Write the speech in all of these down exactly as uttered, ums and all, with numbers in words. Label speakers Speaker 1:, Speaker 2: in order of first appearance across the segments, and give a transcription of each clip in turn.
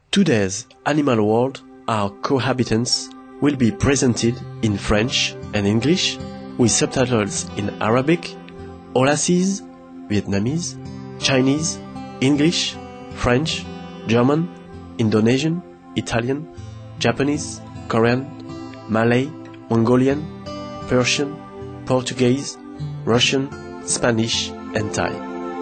Speaker 1: Today's Animal World, Our Cohabitants, will be presented in French and English, with subtitles in Arabic, Aulasese, Vietnamese, Chinese, English, French, German, Indonesian, Italian, Japanese, Korean, Malay, Mongolian, Persian, Portuguese, Russian, Spanish, and Thai.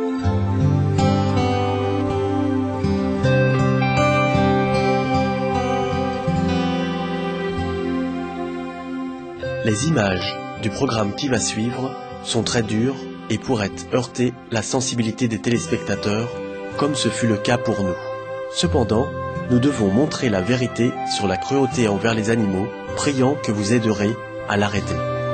Speaker 1: Les images du programme qui va suivre sont très dures et pourraient heurter la sensibilité des téléspectateurs, comme ce fut le cas pour nous. Cependant, nous devons montrer la vérité sur la cruauté envers les animaux, priant que vous aiderez à l'arrêter.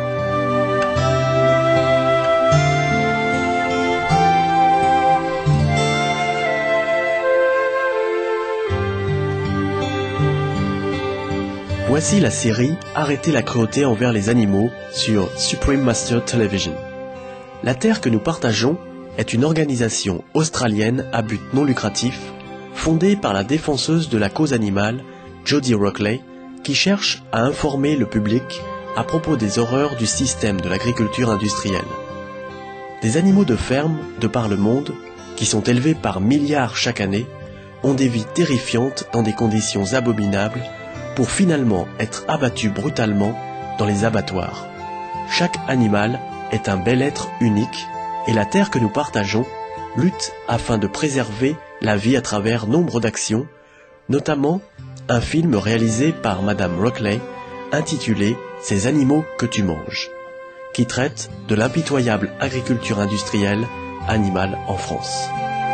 Speaker 1: Voici la série Arrêter la cruauté envers les animaux sur Supreme Master Television. La Terre que nous partageons est une organisation australienne à but non lucratif fondée par la défenseuse de la cause animale, Jodie Rockley, qui cherche à informer le public à propos des horreurs du système de l'agriculture industrielle. Des animaux de ferme de par le monde, qui sont élevés par milliards chaque année, ont des vies terrifiantes dans des conditions abominables pour finalement être abattus brutalement dans les abattoirs. Chaque animal est un bel être unique et la Terre que nous partageons lutte afin de préserver la vie à travers nombre d'actions, notamment un film réalisé par Madame Rockley intitulé « Ces animaux que tu manges », qui traite de l'impitoyable agriculture industrielle animale en France.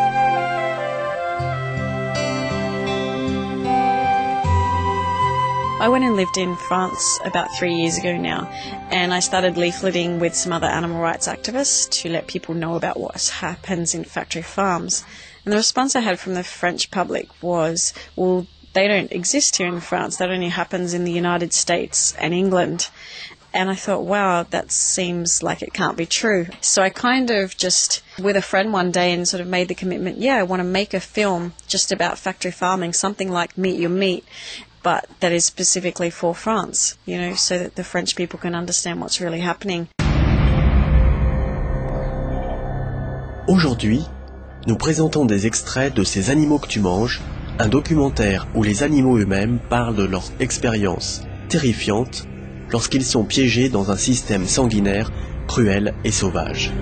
Speaker 2: I went and lived in France about three years ago now, and I started leafleting with some other animal rights activists to let people know about what happens in factory farms. And the response I had from the French public was, well, they don't exist here in France, that only happens in the United States and England. And I thought, wow, that seems like it can't be true. So I kind of just, with a friend one day, and sort of made the commitment, yeah, I want to make a film just about factory farming, something like Meet Your Meat, but that is specifically for France, you know, so that the French people can understand what's really happening.
Speaker 1: Aujourd'hui, nous présentons des extraits de Ces animaux que tu manges, un documentaire où les animaux eux-mêmes parlent de leur expérience terrifiante lorsqu'ils sont piégés dans un système sanguinaire, cruel et sauvage.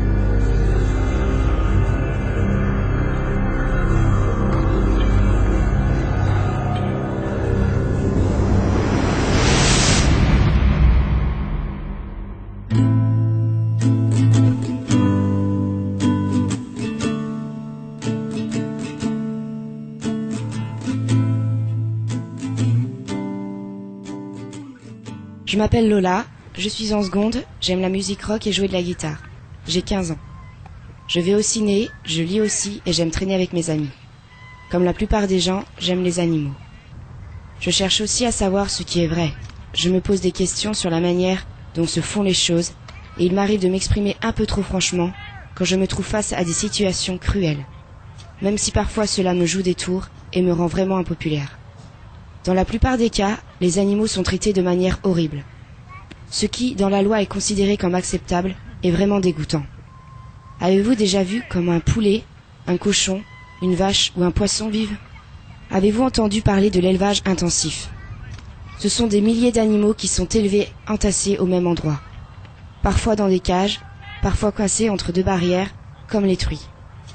Speaker 3: Je m'appelle Lola, je suis en seconde, j'aime la musique rock et jouer de la guitare. J'ai quinze ans. Je vais au ciné, je lis aussi et j'aime traîner avec mes amis. Comme la plupart des gens, j'aime les animaux. Je cherche aussi à savoir ce qui est vrai. Je me pose des questions sur la manière dont se font les choses et il m'arrive de m'exprimer un peu trop franchement quand je me trouve face à des situations cruelles, même si parfois cela me joue des tours et me rend vraiment impopulaire. Dans la plupart des cas, les animaux sont traités de manière horrible. Ce qui, dans la loi, est considéré comme acceptable est vraiment dégoûtant. Avez-vous déjà vu comment un poulet, un cochon, une vache ou un poisson vivent ? Avez-vous entendu parler de l'élevage intensif ? Ce sont des milliers d'animaux qui sont élevés entassés au même endroit. Parfois dans des cages, parfois coincés entre deux barrières, comme les truies.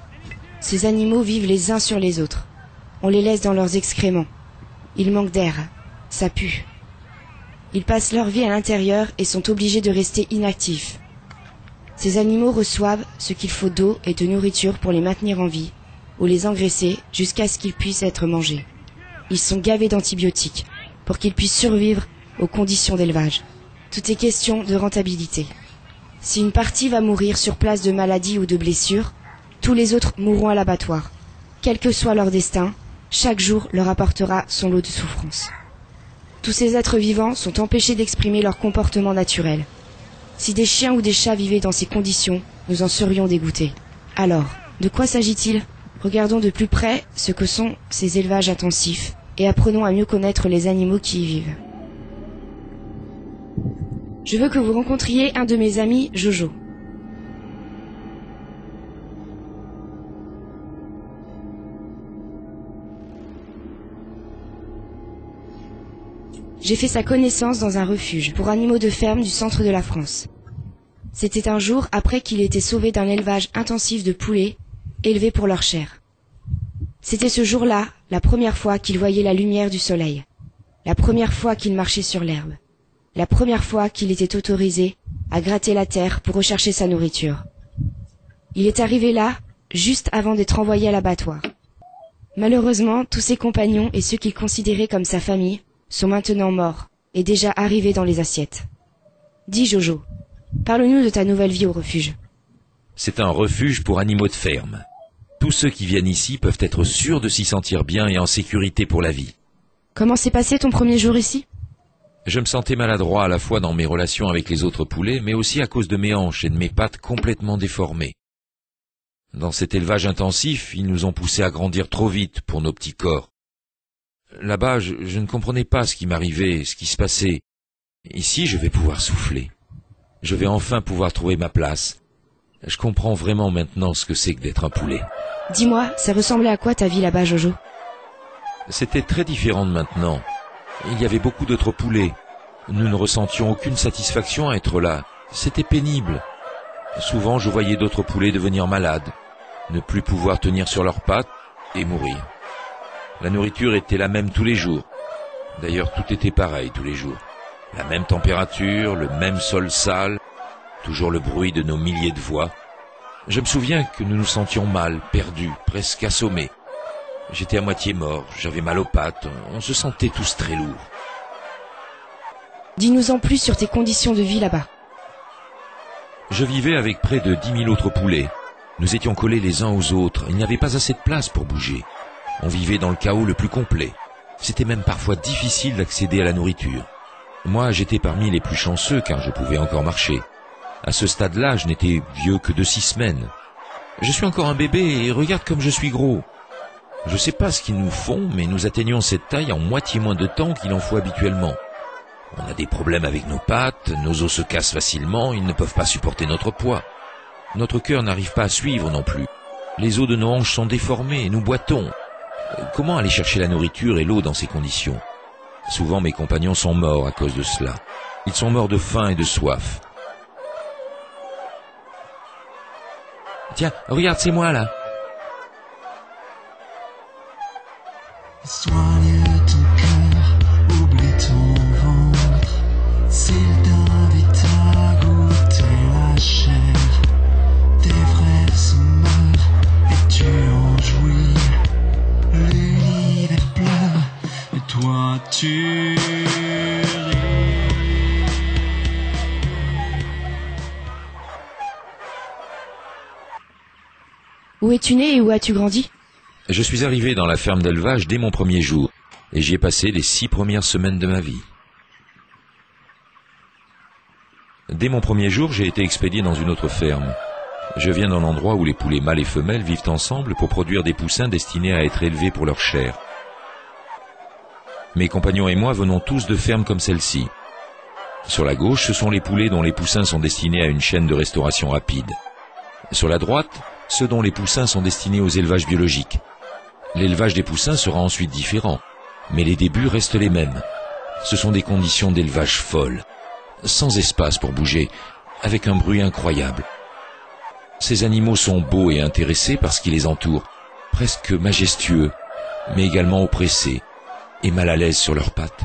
Speaker 3: Ces animaux vivent les uns sur les autres. On les laisse dans leurs excréments. Ils manquent d'air, ça pue. Ils passent leur vie à l'intérieur et sont obligés de rester inactifs. Ces animaux reçoivent ce qu'il faut d'eau et de nourriture pour les maintenir en vie, ou les engraisser jusqu'à ce qu'ils puissent être mangés. Ils sont gavés d'antibiotiques pour qu'ils puissent survivre aux conditions d'élevage. Tout est question de rentabilité. Si une partie va mourir sur place de maladie ou de blessure, tous les autres mourront à l'abattoir. Quel que soit leur destin, chaque jour leur apportera son lot de souffrance. Tous ces êtres vivants sont empêchés d'exprimer leur comportement naturel. Si des chiens ou des chats vivaient dans ces conditions, nous en serions dégoûtés. Alors, de quoi s'agit-il ? Regardons de plus près ce que sont ces élevages intensifs et apprenons à mieux connaître les animaux qui y vivent. Je veux que vous rencontriez un de mes amis, Jojo. J'ai fait sa connaissance dans un refuge pour animaux de ferme du centre de la France. C'était un jour après qu'il était sauvé d'un élevage intensif de poulets élevés pour leur chair. C'était ce jour-là la première fois qu'il voyait la lumière du soleil, la première fois qu'il marchait sur l'herbe, la première fois qu'il était autorisé à gratter la terre pour rechercher sa nourriture. Il est arrivé là, juste avant d'être envoyé à l'abattoir. Malheureusement, tous ses compagnons et ceux qu'il considérait comme sa famille sont maintenant morts et déjà arrivés dans les assiettes. Dis Jojo, parle-nous de ta nouvelle vie au refuge.
Speaker 4: C'est un refuge pour animaux de ferme. Tous ceux qui viennent ici peuvent être sûrs de s'y sentir bien et en sécurité pour la vie.
Speaker 3: Comment s'est passé ton premier jour ici?
Speaker 4: Je me sentais maladroit à la fois dans mes relations avec les autres poulets, mais aussi à cause de mes hanches et de mes pattes complètement déformées. Dans cet élevage intensif, ils nous ont poussés à grandir trop vite pour nos petits corps. Là-bas, je, je ne comprenais pas ce qui m'arrivait, ce qui se passait. Ici, je vais pouvoir souffler. Je vais enfin pouvoir trouver ma place. Je comprends vraiment maintenant ce que c'est que d'être un poulet.
Speaker 3: Dis-moi, ça ressemblait à quoi ta vie là-bas, Jojo?
Speaker 4: C'était très différent de maintenant. Il y avait beaucoup d'autres poulets. Nous ne ressentions aucune satisfaction à être là. C'était pénible. Souvent, je voyais d'autres poulets devenir malades, ne plus pouvoir tenir sur leurs pattes et mourir. La nourriture était la même tous les jours. D'ailleurs, tout était pareil tous les jours. La même température, le même sol sale, toujours le bruit de nos milliers de voix. Je me souviens que nous nous sentions mal, perdus, presque assommés. J'étais à moitié mort, j'avais mal aux pattes, on se sentait tous très lourds.
Speaker 3: Dis-nous en plus sur tes conditions de vie là-bas.
Speaker 4: Je vivais avec près de dix mille autres poulets. Nous étions collés les uns aux autres, il n'y avait pas assez de place pour bouger. On vivait dans le chaos le plus complet. C'était même parfois difficile d'accéder à la nourriture. Moi, j'étais parmi les plus chanceux car je pouvais encore marcher. À ce stade-là, je n'étais vieux que de six semaines. Je suis encore un bébé et regarde comme je suis gros. Je ne sais pas ce qu'ils nous font, mais nous atteignons cette taille en moitié moins de temps qu'il en faut habituellement. On a des problèmes avec nos pattes, nos os se cassent facilement, ils ne peuvent pas supporter notre poids. Notre cœur n'arrive pas à suivre non plus. Les os de nos hanches sont déformés, nous boitons. Comment aller chercher la nourriture et l'eau dans ces conditions? Souvent mes compagnons sont morts à cause de cela. Ils sont morts de faim et de soif. Tiens, regarde, c'est moi là.
Speaker 5: Soigne ton cœur, oublie ton ventre. S'il t'invite à goûter la chair, tes frères se meurent et tu en jouis. L'univers pleure et toi tu ris.
Speaker 3: Où es-tu né et où as-tu grandi?
Speaker 4: Je suis arrivé dans la ferme d'élevage dès mon premier jour, et j'y ai passé les six premières semaines de ma vie. Dès mon premier jour, j'ai été expédié dans une autre ferme. Je viens d'un endroit où les poulets mâles et femelles vivent ensemble pour produire des poussins destinés à être élevés pour leur chair. Mes compagnons et moi venons tous de fermes comme celle-ci. Sur la gauche, ce sont les poulets dont les poussins sont destinés à une chaîne de restauration rapide. Sur la droite, ceux dont les poussins sont destinés aux élevages biologiques. L'élevage des poussins sera ensuite différent, mais les débuts restent les mêmes. Ce sont des conditions d'élevage folles, sans espace pour bouger, avec un bruit incroyable. Ces animaux sont beaux et intéressés par ce qui les entoure, presque majestueux, mais également oppressés et mal à l'aise sur leurs pattes.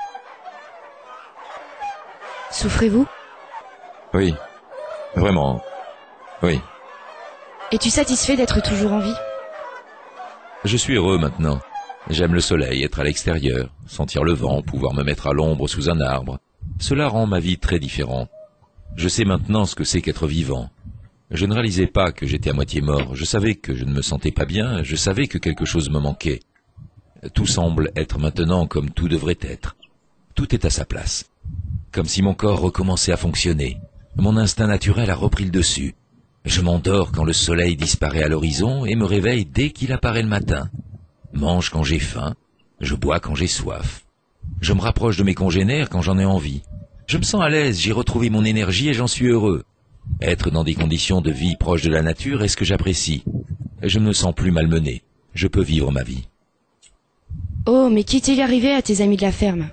Speaker 3: Souffrez-vous?
Speaker 4: Oui, vraiment, oui.
Speaker 3: Es-tu satisfait d'être toujours en vie?
Speaker 4: Je suis heureux maintenant. J'aime le soleil, être à l'extérieur, sentir le vent, pouvoir me mettre à l'ombre sous un arbre. Cela rend ma vie très différente. Je sais maintenant ce que c'est qu'être vivant. Je ne réalisais pas que j'étais à moitié mort. Je savais que je ne me sentais pas bien, je savais que quelque chose me manquait. Tout semble être maintenant comme tout devrait être. Tout est à sa place. Comme si mon corps recommençait à fonctionner. Mon instinct naturel a repris le dessus. Je m'endors quand le soleil disparaît à l'horizon et me réveille dès qu'il apparaît le matin. Mange quand j'ai faim, je bois quand j'ai soif. Je me rapproche de mes congénères quand j'en ai envie. Je me sens à l'aise, j'ai retrouvé mon énergie et j'en suis heureux. Être dans des conditions de vie proches de la nature est ce que j'apprécie. Je ne me sens plus malmené. Je peux vivre ma vie.
Speaker 3: Oh, mais qu'est-il arrivé à tes amis de la ferme?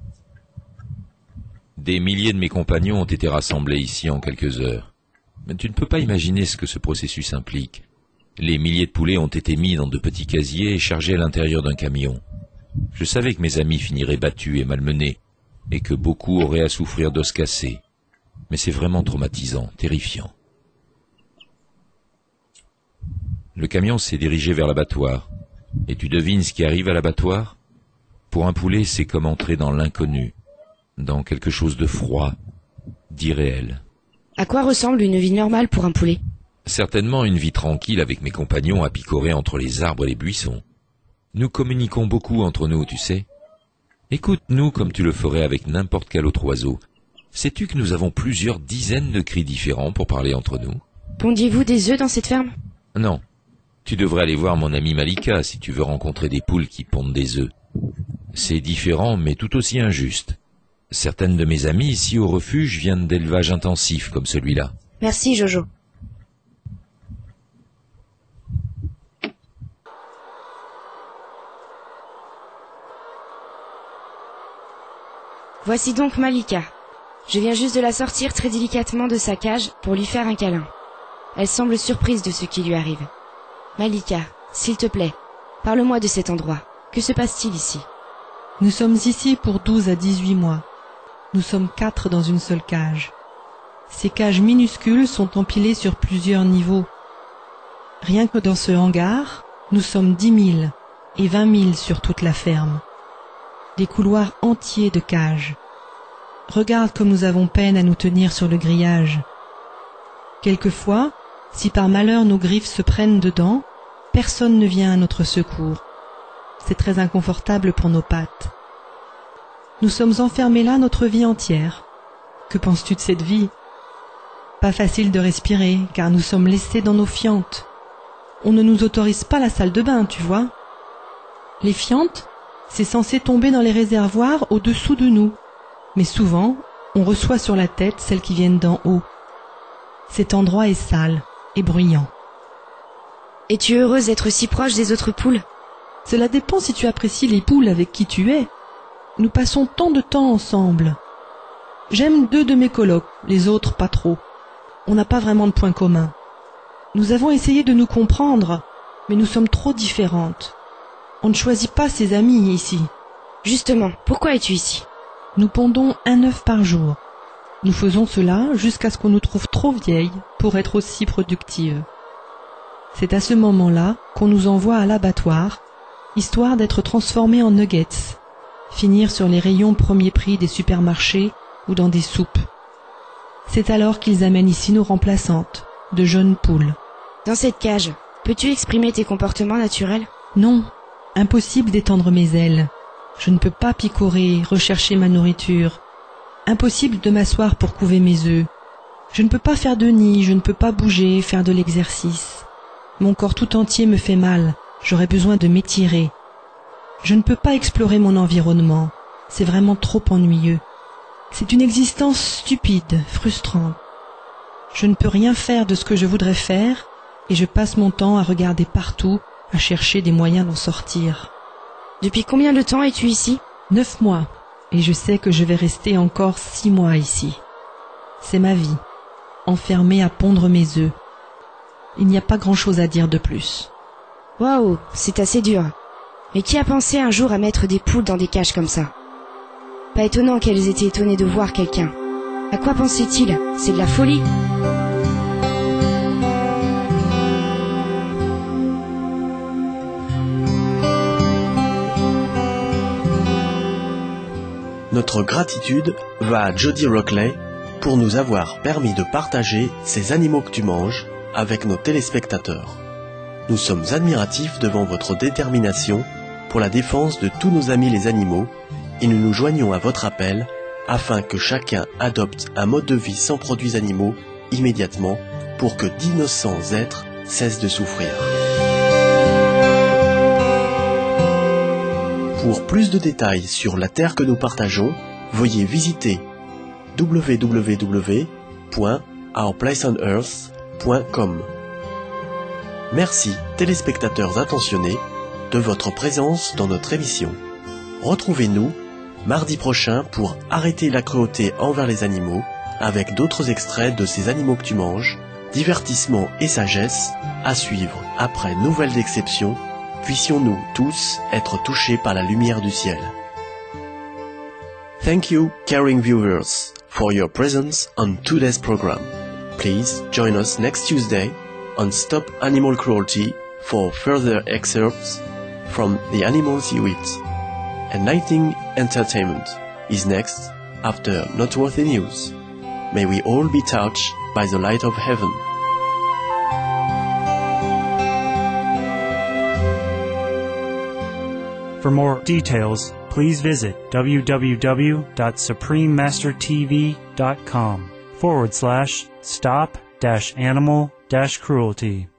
Speaker 4: Des milliers de mes compagnons ont été rassemblés ici en quelques heures. Mais tu ne peux pas imaginer ce que ce processus implique. Les milliers de poulets ont été mis dans de petits casiers et chargés à l'intérieur d'un camion. Je savais que mes amis finiraient battus et malmenés, et que beaucoup auraient à souffrir d'os cassés. Mais c'est vraiment traumatisant, terrifiant. Le camion s'est dirigé vers l'abattoir. Et tu devines ce qui arrive à l'abattoir? Pour un poulet, c'est comme entrer dans l'inconnu, dans quelque chose de froid, d'irréel.
Speaker 3: À quoi ressemble une vie normale pour un poulet?
Speaker 4: Certainement une vie tranquille avec mes compagnons à picorer entre les arbres et les buissons. Nous communiquons beaucoup entre nous, tu sais. Écoute-nous comme tu le ferais avec n'importe quel autre oiseau. Sais-tu que nous avons plusieurs dizaines de cris différents pour parler entre nous?
Speaker 3: Pondiez-vous des œufs dans cette ferme?
Speaker 4: Non. Tu devrais aller voir mon amie Malika si tu veux rencontrer des poules qui pondent des œufs. C'est différent, mais tout aussi injuste. Certaines de mes amies ici au refuge viennent d'élevages intensifs comme celui-là.
Speaker 3: Merci, Jojo. Voici donc Malika. Je viens juste de la sortir très délicatement de sa cage pour lui faire un câlin. Elle semble surprise de ce qui lui arrive. Malika, s'il te plaît, parle-moi de cet endroit. Que se passe-t-il ici?
Speaker 6: Nous sommes ici pour douze à dix-huit mois. Nous sommes quatre dans une seule cage. Ces cages minuscules sont empilées sur plusieurs niveaux. Rien que dans ce hangar, nous sommes dix mille et vingt mille sur toute la ferme. Des couloirs entiers de cages. Regarde comme nous avons peine à nous tenir sur le grillage. Quelquefois, si par malheur nos griffes se prennent dedans, personne ne vient à notre secours. C'est très inconfortable pour nos pattes. Nous sommes enfermés là notre vie entière. Que penses-tu de cette vie? Pas facile de respirer, car nous sommes laissés dans nos fientes. On ne nous autorise pas la salle de bain, tu vois. Les fientes, c'est censé tomber dans les réservoirs au-dessous de nous. Mais souvent, on reçoit sur la tête celles qui viennent d'en haut. Cet endroit est sale et bruyant.
Speaker 3: Es-tu heureuse d'être si proche des autres poules?
Speaker 6: Cela dépend si tu apprécies les poules avec qui tu es. Nous passons tant de temps ensemble. J'aime deux de mes colocs, les autres pas trop. On n'a pas vraiment de points communs. Nous avons essayé de nous comprendre, mais nous sommes trop différentes. On ne choisit pas ses amis ici.
Speaker 3: Justement, pourquoi es-tu ici?
Speaker 6: Nous pondons un œuf par jour. Nous faisons cela jusqu'à ce qu'on nous trouve trop vieilles pour être aussi productives. C'est à ce moment-là qu'on nous envoie à l'abattoir, histoire d'être transformés en nuggets, finir sur les rayons premier prix des supermarchés ou dans des soupes. C'est alors qu'ils amènent ici nos remplaçantes, de jeunes poules.
Speaker 3: Dans cette cage, peux-tu exprimer tes comportements naturels?
Speaker 6: Non, impossible d'étendre mes ailes. Je ne peux pas picorer, rechercher ma nourriture. Impossible de m'asseoir pour couver mes œufs. Je ne peux pas faire de nid, je ne peux pas bouger, faire de l'exercice. Mon corps tout entier me fait mal, j'aurais besoin de m'étirer. Je ne peux pas explorer mon environnement, c'est vraiment trop ennuyeux. C'est une existence stupide, frustrante. Je ne peux rien faire de ce que je voudrais faire, et je passe mon temps à regarder partout, à chercher des moyens d'en sortir.
Speaker 3: Depuis combien de temps es-tu ici?
Speaker 6: Neuf mois, et je sais que je vais rester encore six mois ici. C'est ma vie, enfermée à pondre mes œufs. Il n'y a pas grand-chose à dire de plus.
Speaker 3: Waouh, c'est assez dur. Mais qui a pensé un jour à mettre des poules dans des cages comme ça? Pas étonnant qu'elles étaient étonnées de voir quelqu'un. À quoi pensait-il? C'est de la folie.
Speaker 1: Notre gratitude va à Jody Rockley pour nous avoir permis de partager ces animaux que tu manges avec nos téléspectateurs. Nous sommes admiratifs devant votre détermination pour la défense de tous nos amis les animaux et nous nous joignons à votre appel afin que chacun adopte un mode de vie sans produits animaux immédiatement pour que d'innocents êtres cessent de souffrir. Pour plus de détails sur la Terre que nous partageons, veuillez visiter w w w point our place on earth point com. Merci, téléspectateurs attentionnés, de votre présence dans notre émission. Retrouvez-nous mardi prochain pour Arrêter la cruauté envers les animaux, avec d'autres extraits de Ces animaux que tu manges, divertissement et sagesse, à suivre après Nouvelles d'exception. Puissions-nous tous être touchés par la lumière du ciel. Thank you, caring viewers, for your presence on today's program. Please join us next Tuesday on Stop Animal Cruelty for further excerpts from The Animals You Eat. Enlightening entertainment is next after Noteworthy News. May we all be touched by the light of heaven.
Speaker 7: For more details, please visit www.suprememastertv.com forward slash stop dash animal dash cruelty.